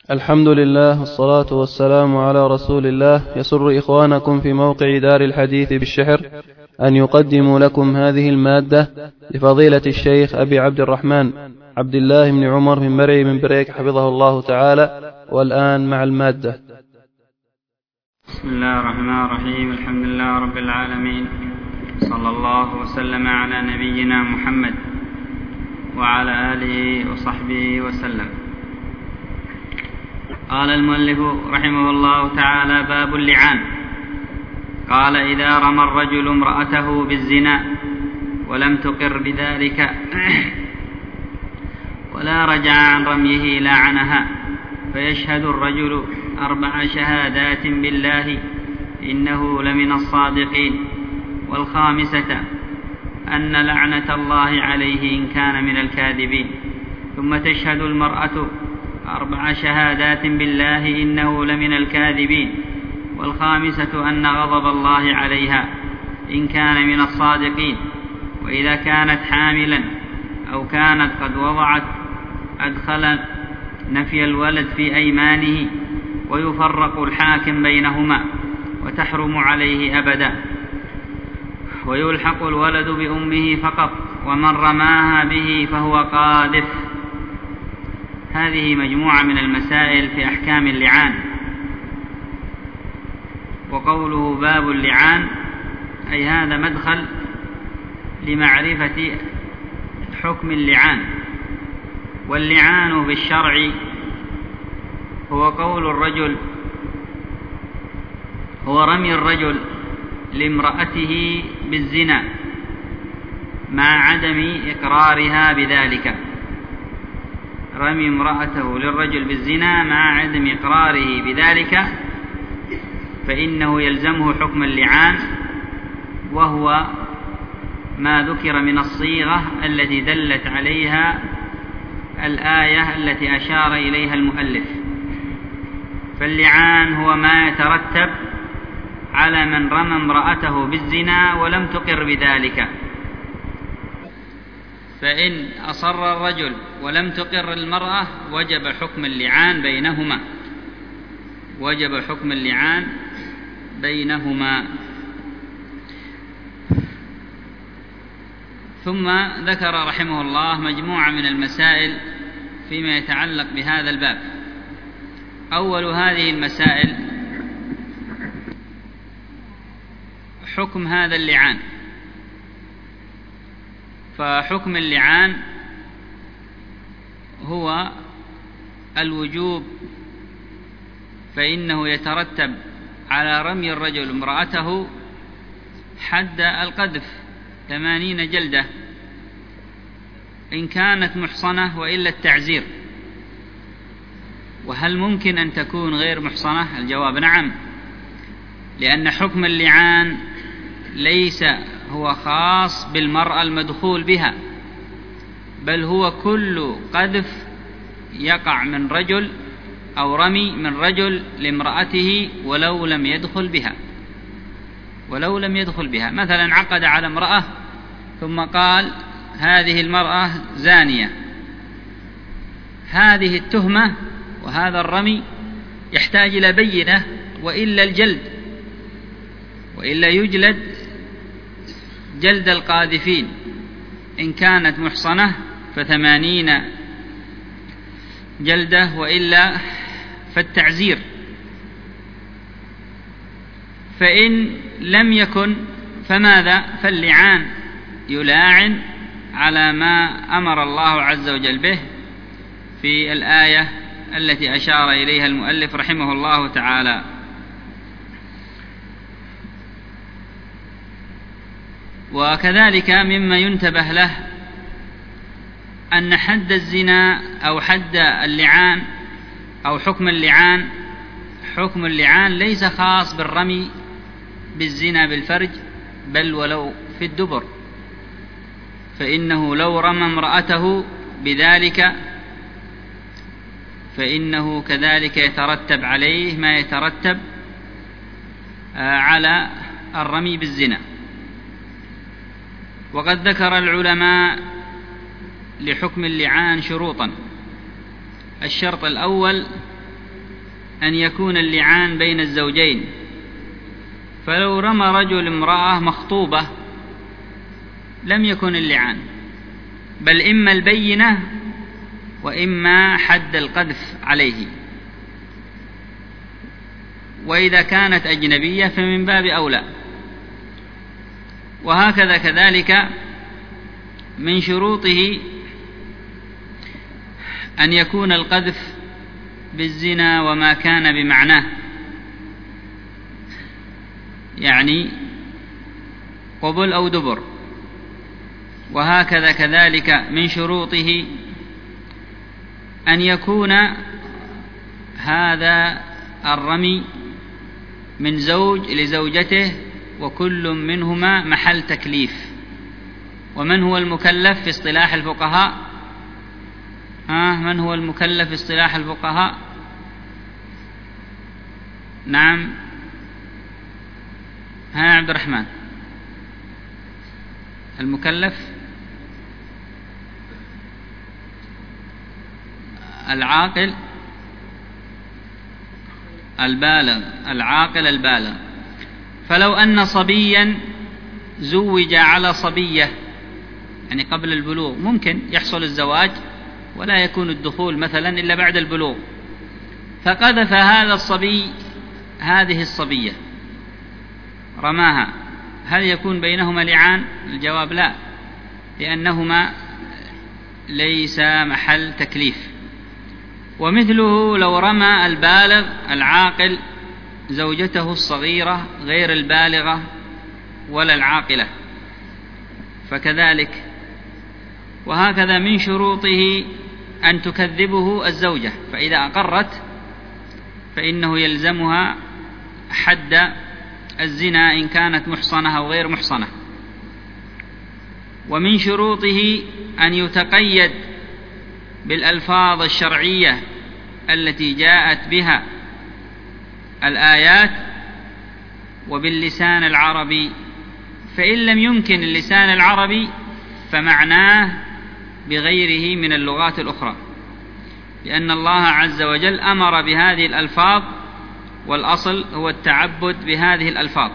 الحمد لله والصلاة والسلام على رسول الله. يسر إخوانكم في موقع دار الحديث بالشحر أن يقدموا لكم هذه المادة لفضيلة الشيخ أبي عبد الرحمن عبد الله بن عمر بن مرعي من بريك حفظه الله تعالى. والآن مع المادة. بسم الله الرحمن الرحيم. الحمد لله رب العالمين، صلى الله وسلم على نبينا محمد وعلى آله وصحبه وسلم. قال المؤلف رحمه الله تعالى: باب اللعان. قال: إذا رمى الرجل امرأته بالزنا ولم تقر بذلك ولا رجع عن رميه لعنها، فيشهد الرجل 4 شهادات بالله إنه لمن الصادقين، والخامسة أن لعنة الله عليه إن كان من الكاذبين. ثم تشهد المرأة 4 شهادات بالله إنه لمن الكاذبين، والخامسة أن غضب الله عليها إن كان من الصادقين. وإذا كانت حاملا أو كانت قد وضعت أدخل نفي الولد في أيمانه، ويفرق الحاكم بينهما وتحرم عليه أبدا، ويلحق الولد بأمه فقط، ومن رماها به فهو قاذف. هذه مجموعة من المسائل في أحكام اللعان. وقوله باب اللعان أي هذا مدخل لمعرفة حكم اللعان. واللعان بالشرع هو قول الرجل، هو رمي الرجل لامرأته بالزنا مع عدم إقرارها بذلك. رمي امرأته للرجل بالزنا مع عدم إقراره بذلك، فإنه يلزمه حكم اللعان، وهو ما ذكر من الصيغة التي دلت عليها الآية التي أشار إليها المؤلف. فاللعان هو ما يترتب على من رمى امرأته بالزنا ولم تقر بذلك. فإن أصر الرجل ولم تقر المرأة وجب حكم اللعان بينهما، وجب حكم اللعان بينهما. ثم ذكر رحمه الله مجموعة من المسائل فيما يتعلق بهذا الباب. أول هذه المسائل حكم هذا اللعان. فحكم اللعان هو الوجوب، فإنه يترتب على رمي الرجل امرأته حد القذف 80 جلدة إن كانت محصنة، وإلا التعزير. وهل ممكن أن تكون غير محصنة؟ الجواب نعم، لأن حكم اللعان ليس هو خاص بالمرأة المدخول بها، بل هو كل قذف يقع من رجل أو رمي من رجل لامرأته ولو لم يدخل بها، ولو لم يدخل بها. مثلا عقد على امرأة ثم قال هذه المرأة زانية، هذه التهمة وهذا الرمي يحتاج إلى بينة، وإلا الجلد، وإلا يجلد جلد القاذفين. إن كانت محصنة 80 جلدة، وإلا فالتعزير. فإن لم يكن فماذا؟ فاللعان يلاعن على ما أمر الله عز وجل به في الآية التي أشار إليها المؤلف رحمه الله تعالى. وكذلك مما ينتبه له أن حد الزنا أو حد اللعان أو حكم اللعان، حكم اللعان ليس خاص بالرمي بالزنا بالفرج، بل ولو في الدبر. فإنه لو رمى امرأته بذلك فإنه كذلك يترتب عليه ما يترتب على الرمي بالزنا. وقد ذكر العلماء لحكم اللعان شروطا. الشرط الأول أن يكون اللعان بين الزوجين، فلو رمى رجل امرأة مخطوبة لم يكن اللعان، بل إما البينة وإما حد القذف عليه، وإذا كانت أجنبية فمن باب أولى. وهكذا كذلك من شروطه أن يكون القذف بالزنا وما كان بمعناه، يعني قبل أو دبر. وهكذا كذلك من شروطه أن يكون هذا الرمي من زوج لزوجته وكل منهما محل تكليف. ومن هو المكلف في اصطلاح الفقهاء؟ من هو المكلف في اصطلاح الفقهاء؟ نعم، عبد الرحمن، المكلف العاقل البالغ، العاقل البالغ. فلو أن صبيا زوج على صبية، يعني قبل البلوغ، ممكن يحصل الزواج ولا يكون الدخول مثلا إلا بعد البلوغ، فقذف هذا الصبي هذه الصبية، رماها، هل يكون بينهما لعان؟ الجواب لا، لأنهما ليس محل تكليف. ومثله لو رمى البالغ العاقل زوجته الصغيرة غير البالغة ولا العاقلة فكذلك. وهكذا من شروطه أن تكذبه الزوجة، فإذا أقرت فإنه يلزمها حد الزنا إن كانت محصنة أو غير محصنة. ومن شروطه أن يتقيد بالألفاظ الشرعية التي جاءت بها الآيات وباللسان العربي، فإن لم يمكن اللسان العربي فمعناه بغيره من اللغات الأخرى، لأن الله عز وجل أمر بهذه الألفاظ، والأصل هو التعبد بهذه الألفاظ.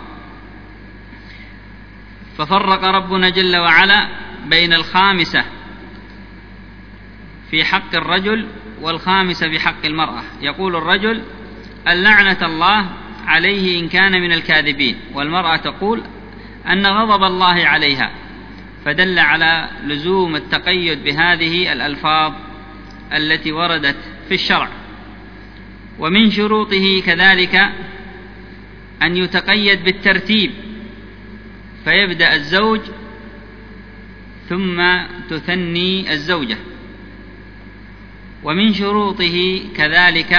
ففرق ربنا جل وعلا بين الخامسة في حق الرجل والخامسة في حق المرأة. يقول الرجل: اللعنة الله عليه إن كان من الكاذبين، والمرأة تقول أن غضب الله عليها، فدل على لزوم التقيد بهذه الألفاظ التي وردت في الشرع. ومن شروطه كذلك أن يتقيد بالترتيب، فيبدأ الزوج ثم تثني الزوجة. ومن شروطه كذلك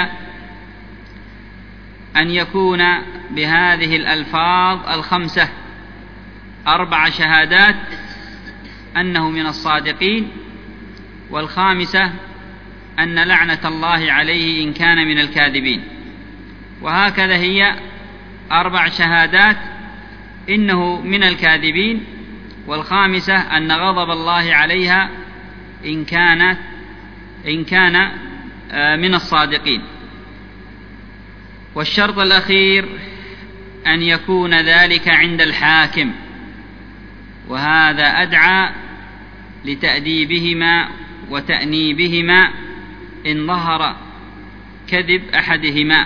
أن يكون بهذه الألفاظ الخمسة 4 شهادات أنه من الصادقين، والخامسة أن لعنة الله عليه إن كان من الكاذبين. وهكذا هي 4 شهادات إنه من الكاذبين، والخامسة أن غضب الله عليها إن كان من الصادقين. والشرط الأخير أن يكون ذلك عند الحاكم، وهذا أدعى لتأديبهما وتأنيبهما إن ظهر كذب أحدهما.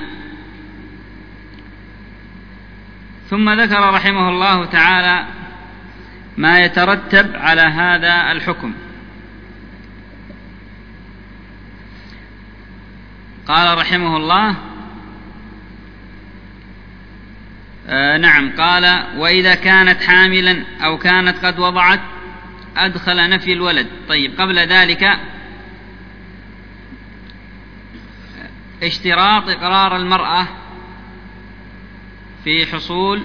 ثم ذكر رحمه الله تعالى ما يترتب على هذا الحكم. قال رحمه الله: قال: وإذا كانت حاملا أو كانت قد وضعت أدخل نفي الولد. طيب، قبل ذلك اشتراط إقرار المرأة في حصول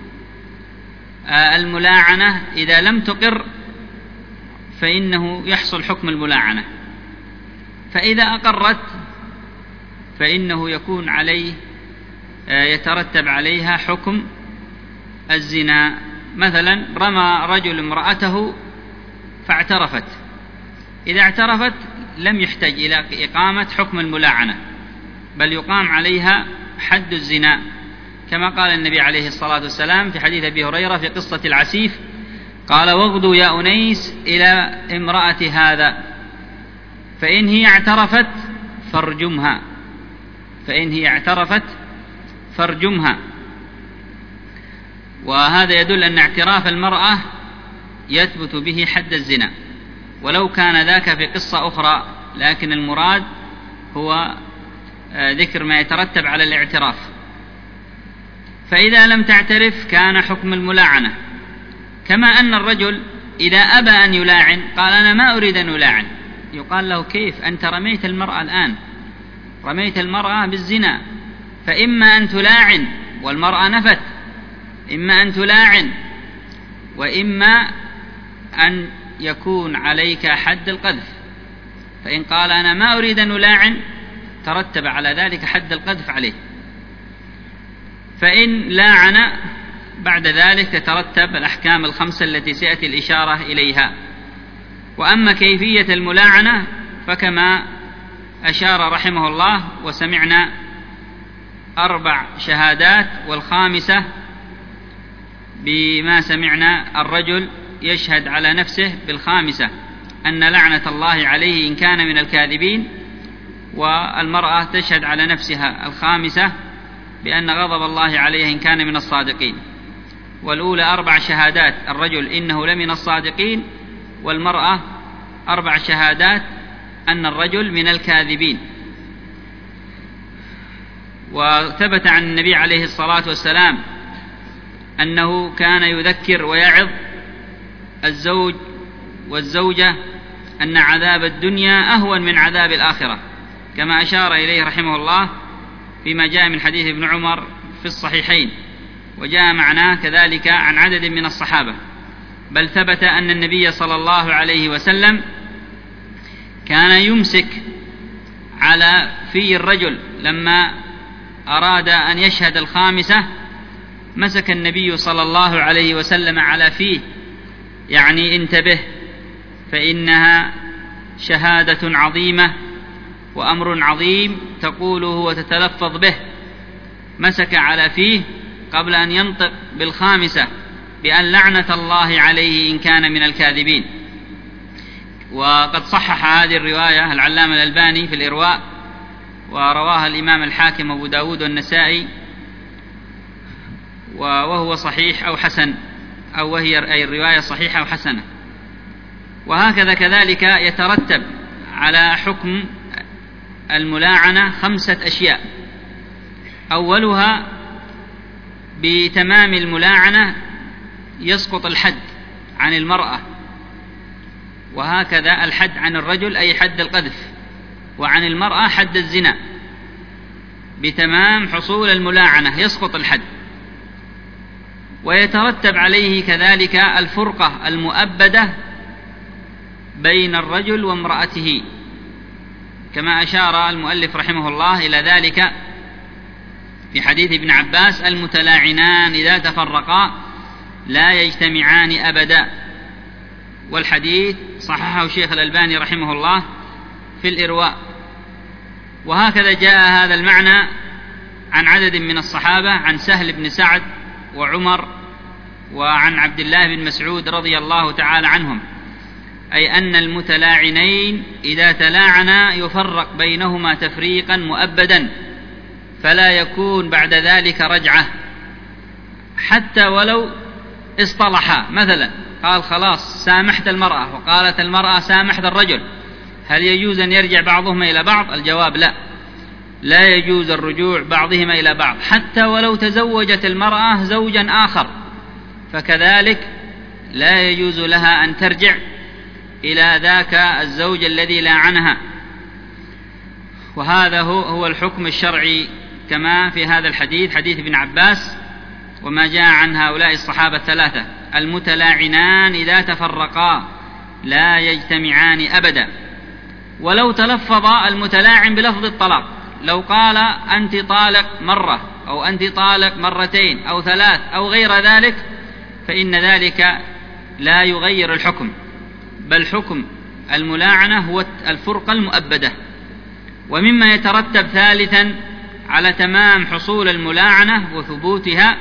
الملاعنة، إذا لم تقر فإنه يحصل حكم الملاعنة، فإذا أقرت فإنه يكون عليه يترتب عليها حكم الزنا. مثلا رمى رجل امرأته فاعترفت، إذا اعترفت لم يحتاج إلى إقامة حكم الملاعنة، بل يقام عليها حد الزنا، كما قال النبي عليه الصلاة والسلام في حديث أبي هريرة في قصة العسيف، قال: واغدوا يا أنيس إلى امرأة هذا فإن هي اعترفت فارجمها، فإن هي اعترفت فارجمها. وهذا يدل أن اعتراف المرأة يثبت به حد الزنا، ولو كان ذاك في قصة أخرى، لكن المراد هو ذكر ما يترتب على الاعتراف. فإذا لم تعترف كان حكم الملاعنة، كما أن الرجل إذا أبى أن يلاعن قال: أنا ما أريد أن ألاعن، يقال له: كيف أنت رميت المرأة الآن، رميت المرأة بالزنا، فإما أن تلاعن والمرأة نفت، إما أن تلاعن وإما أن يكون عليك حد القذف. فإن قال: أنا ما أريد أن ألاعن ترتب على ذلك حد القذف عليه. فإن لاعن بعد ذلك تترتب الأحكام الخمسة التي سيأتي الإشارة إليها. وأما كيفية الملاعنة فكما أشار رحمه الله: وسمعنا 4 شهادات، والخامسة بما سمعنا الرجل يشهد على نفسه بالخامسة أن لعنة الله عليه إن كان من الكاذبين، والمرأة تشهد على نفسها الخامسة بأن غضب الله عليه إن كان من الصادقين. والأولى 4 شهادات الرجل إنه لمن الصادقين، والمرأة 4 شهادات أن الرجل من الكاذبين. وثبت عن النبي عليه الصلاة والسلام أنه كان يذكر ويعظ الزوج والزوجة أن عذاب الدنيا أهون من عذاب الآخرة، كما أشار إليه رحمه الله فيما جاء من حديث ابن عمر في الصحيحين، وجاء معناه كذلك عن عدد من الصحابة. بل ثبت أن النبي صلى الله عليه وسلم كان يمسك على في الرجل لما أراد أن يشهد الخامسة، مسك النبي صلى الله عليه وسلم على فيه، يعني انتبه فإنها شهادة عظيمة وأمر عظيم تقوله وتتلفظ به. مسك على فيه قبل أن ينطق بالخامسة بأن لعنة الله عليه إن كان من الكاذبين. وقد صحح هذه الرواية العلامة الألباني في الإرواء، ورواها الإمام الحاكم أبو داود والنسائي، وهو صحيح أو حسن، أو وهي أي الرواية صحيحة أو حسنة. وهكذا كذلك يترتب على حكم الملاعنة 5 أشياء. أولها بتمام الملاعنة يسقط الحد عن المرأة، وهكذا الحد عن الرجل أي حد القذف، وعن المرأة حد الزنا. بتمام حصول الملاعنة يسقط الحد. ويترتب عليه كذلك الفرقة المؤبدة بين الرجل وامرأته، كما أشار المؤلف رحمه الله إلى ذلك في حديث ابن عباس: المتلاعنان إذا تفرقا لا يجتمعان أبدا. والحديث صححه الشيخ الألباني رحمه الله في الإرواء. وهكذا جاء هذا المعنى عن عدد من الصحابة، عن سهل بن سعد وعمر وعن عبد الله بن مسعود رضي الله تعالى عنهم، أي أن المتلاعنين إذا تلاعنا يفرق بينهما تفريقا مؤبدا، فلا يكون بعد ذلك رجعة، حتى ولو اصطلحا. مثلا قال: خلاص سامحت المرأة، وقالت المرأة سامحت الرجل، هل يجوز أن يرجع بعضهما إلى بعض؟ الجواب لا، لا يجوز الرجوع بعضهما إلى بعض، حتى ولو تزوجت المرأة زوجا آخر فكذلك لا يجوز لها أن ترجع إلى ذاك الزوج الذي لاعنها. وهذا هو الحكم الشرعي كما في هذا الحديث، حديث ابن عباس وما جاء عن هؤلاء الصحابة 3: المتلاعنان إذا تفرقا لا يجتمعان أبدا. ولو تلفظ المتلاعن بلفظ الطلاق، لو قال: أنت طالق مرة، أو أنت طالق مرتين أو 3 أو غير ذلك، فإن ذلك لا يغير الحكم، بل حكم الملاعنة هو الفرقة المؤبدة. ومما يترتب ثالثا على تمام حصول الملاعنة وثبوتها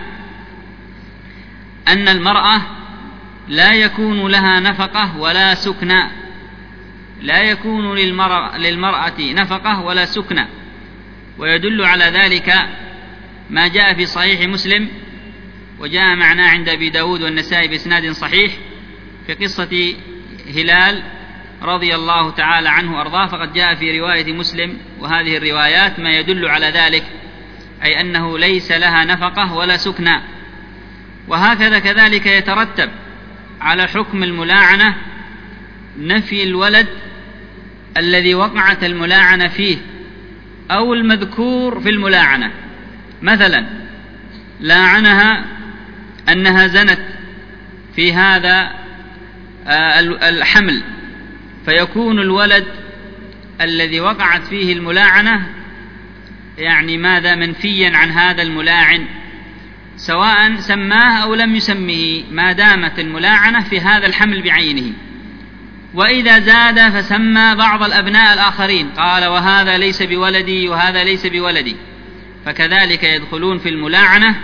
أن المرأة لا يكون لها نفقة ولا سكنى، لا يكون للمرأة نفقة ولا سكنى. ويدل على ذلك ما جاء في صحيح مسلم وجاء معناه عند أبي داود والنسائي بإسناد صحيح في قصة هلال رضي الله تعالى عنه أرضاه، فقد جاء في رواية مسلم وهذه الروايات ما يدل على ذلك، أي أنه ليس لها نفقة ولا سكنى. وهكذا كذلك يترتب على حكم الملاعنة نفي الولد الذي وقعت الملاعنة فيه أو المذكور في الملاعنة. مثلا لاعنها أنها زنت في هذا الحمل، فيكون الولد الذي وقعت فيه الملاعنة يعني ماذا منفيا عن هذا الملاعن، سواء سماه أو لم يسمه، ما دامت الملاعنة في هذا الحمل بعينه. وإذا زاد فسمى بعض الأبناء الآخرين، قال وهذا ليس بولدي وهذا ليس بولدي، فكذلك يدخلون في الملاعنة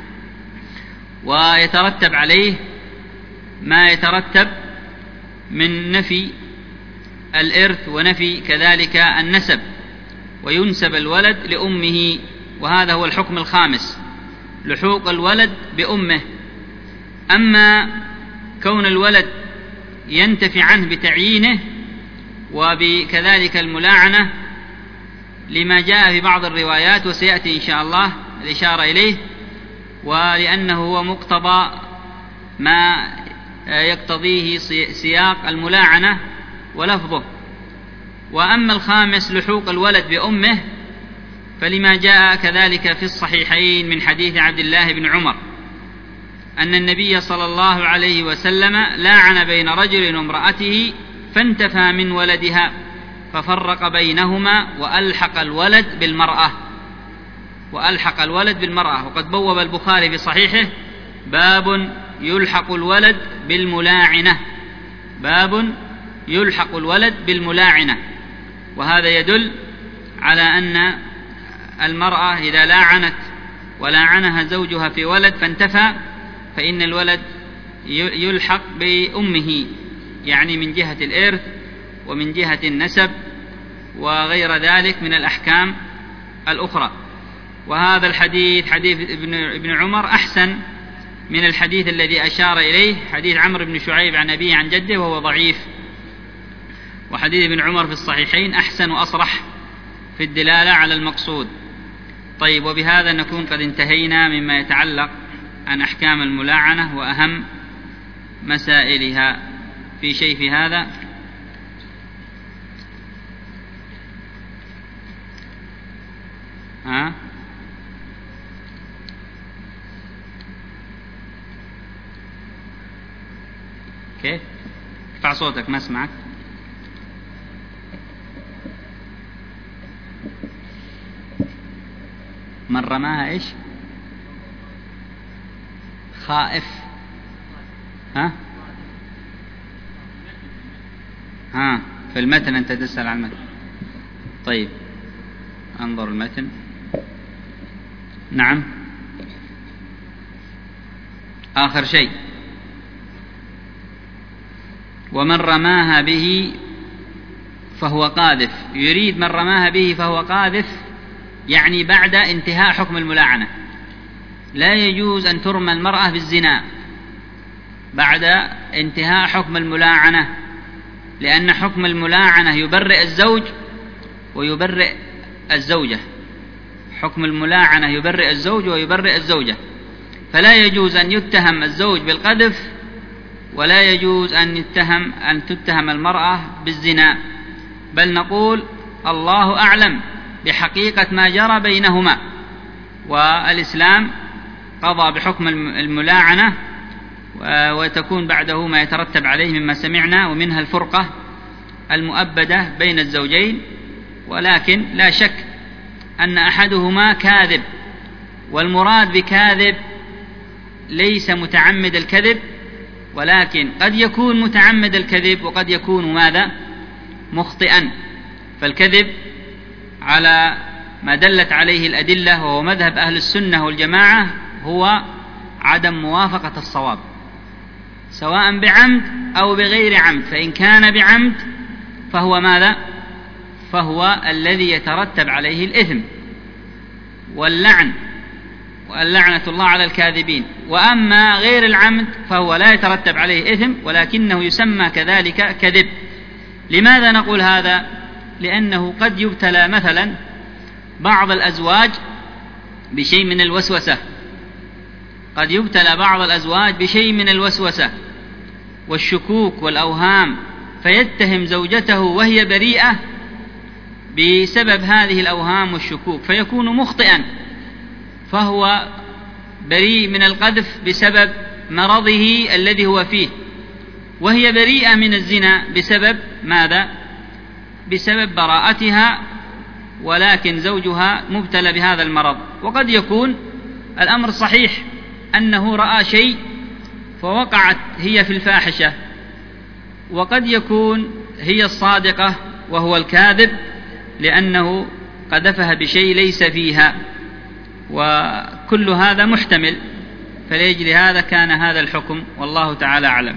ويترتب عليه ما يترتب من نفي الإرث ونفي كذلك النسب، وينسب الولد لأمه. وهذا هو الحكم الخامس، لحوق الولد بأمه. أما كون الولد ينتفي عنه بتعيينه وبكذلك الملاعنة لما جاء في بعض الروايات وسيأتي إن شاء الله الإشارة إليه، ولأنه هو مقتضى ما يقتضيه سياق الملاعنة ولفظه. وأما الخامس لحوق الولد بأمه فلما جاء كذلك في الصحيحين من حديث عبد الله بن عمر أن النبي صلى الله عليه وسلم لاعن بين رجل وامرأته فانتفى من ولدها ففرق بينهما وألحق الولد بالمرأة. وقد بوب البخاري في صحيحه باب يلحق الولد بالملاعنة، باب يلحق الولد بالملاعنة. وهذا يدل على أن المرأة إذا لاعنت ولاعنها زوجها في ولد فانتفى فإن الولد يلحق بأمه، يعني من جهة الإرث ومن جهة النسب وغير ذلك من الأحكام الأخرى. وهذا الحديث حديث ابن عمر أحسن من الحديث الذي أشار إليه حديث عمرو بن شعيب عن أبيه عن جده وهو ضعيف. وحديث ابن عمر في الصحيحين أحسن وأصرح في الدلالة على المقصود. طيب، وبهذا نكون قد انتهينا مما يتعلق عن أحكام الملاعنة وأهم مسائلها. في شيء في هذا؟ كيف؟ ارفع صوتك ما اسمعك. من رماها ايش؟ خائف. في المتن أنت تسأل عن المتن. طيب انظر المتن. نعم، آخر شيء ومن رماها به فهو قاذف. يريد من رماها به فهو قاذف يعني بعد انتهاء حكم الملاعنة. لا يجوز أن ترمى المرأة بالزنا بعد انتهاء حكم الملاعنة، لأن حكم الملاعنة يبرئ الزوج ويبرئ الزوجة. حكم الملاعنة يبرئ الزوج ويبرئ الزوجة، فلا يجوز أن يتهم الزوج بالقذف ولا يجوز أن تتهم المرأة بالزنا، بل نقول الله أعلم بحقيقة ما جرى بينهما. والإسلام قضى بحكم الملاعنة وتكون بعده ما يترتب عليه مما سمعنا، ومنها الفرقة المؤبدة بين الزوجين. ولكن لا شك أن أحدهما كاذب، والمراد بكاذب ليس متعمد الكذب، ولكن قد يكون متعمد الكذب وقد يكون ماذا؟ مخطئا. فالكذب على ما دلت عليه الأدلة، وهو مذهب أهل السنة والجماعة، هو عدم موافقة الصواب سواء بعمد أو بغير عمد. فإن كان بعمد فهو ماذا؟ فهو الذي يترتب عليه الإثم واللعنة الله على الكاذبين. وأما غير العمد فهو لا يترتب عليه إثم، ولكنه يسمى كذلك كذب. لماذا نقول هذا؟ لأنه قد يبتلى مثلا بعض الأزواج بشيء من الوسوسة، قد يبتلى بعض الأزواج بشيء من الوسوسة والشكوك والأوهام، فيتهم زوجته وهي بريئة بسبب هذه الأوهام والشكوك، فيكون مخطئا، فهو بريء من القذف بسبب مرضه الذي هو فيه، وهي بريئة من الزنا بسبب ماذا؟ بسبب براءتها، ولكن زوجها مبتلى بهذا المرض. وقد يكون الأمر صحيح أنه رأى شيء فوقعت هي في الفاحشة، وقد يكون هي الصادقة وهو الكاذب لأنه قذفها بشيء ليس فيها، وكل هذا محتمل، فلأجل هذا كان هذا الحكم، والله تعالى أعلم.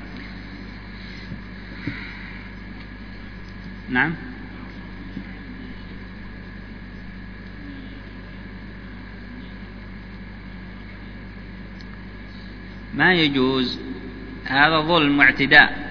نعم. ما يجوز، هذا ظلم واعتداء.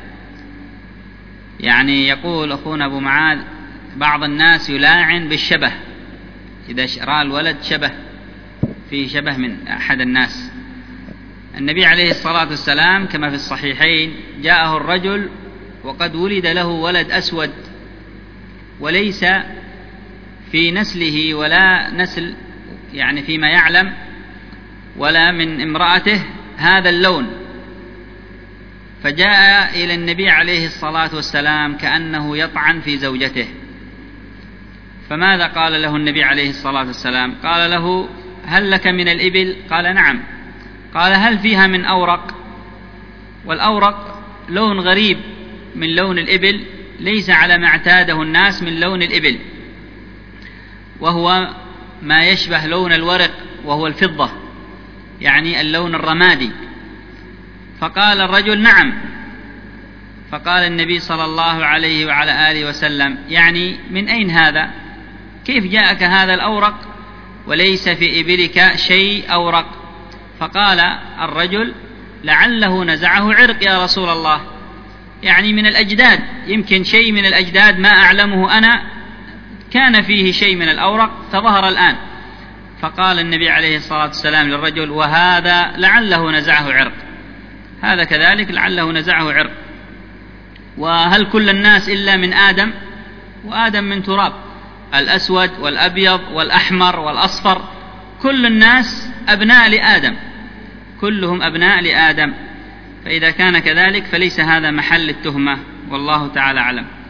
يعني يقول أخونا أبو معاذ بعض الناس يلاعن بالشبه، إذا رأى الولد شبه، فيه شبه من أحد الناس. النبي عليه الصلاة والسلام كما في الصحيحين جاءه الرجل وقد ولد له ولد أسود، وليس في نسله ولا نسل يعني فيما يعلم ولا من امرأته هذا اللون، فجاء إلى النبي عليه الصلاة والسلام كأنه يطعن في زوجته. فماذا قال له النبي عليه الصلاة والسلام؟ قال له: هل لك من الإبل؟ قال: نعم. قال: هل فيها من أورق؟ والأورق لون غريب من لون الإبل، ليس على ما اعتاده الناس من لون الإبل، وهو ما يشبه لون الورق وهو الفضة، يعني اللون الرمادي. فقال الرجل: نعم. فقال النبي صلى الله عليه وعلى آله وسلم: يعني من أين هذا؟ كيف جاءك هذا الأورق وليس في إبلك شيء أورق؟ فقال الرجل: لعله نزعه عرق يا رسول الله، يعني من الأجداد، يمكن شيء من الأجداد ما أعلمه أنا كان فيه شيء من الأورق فظهر الآن. فقال النبي عليه الصلاة والسلام للرجل: وهذا لعله نزعه عرق، هذا كذلك لعله نزعه عرق. وهل كل الناس إلا من آدم؟ وآدم من تراب، الأسود والأبيض والأحمر والأصفر كل الناس أبناء لآدم، كلهم أبناء لآدم. فإذا كان كذلك فليس هذا محل التهمة، والله تعالى أعلم.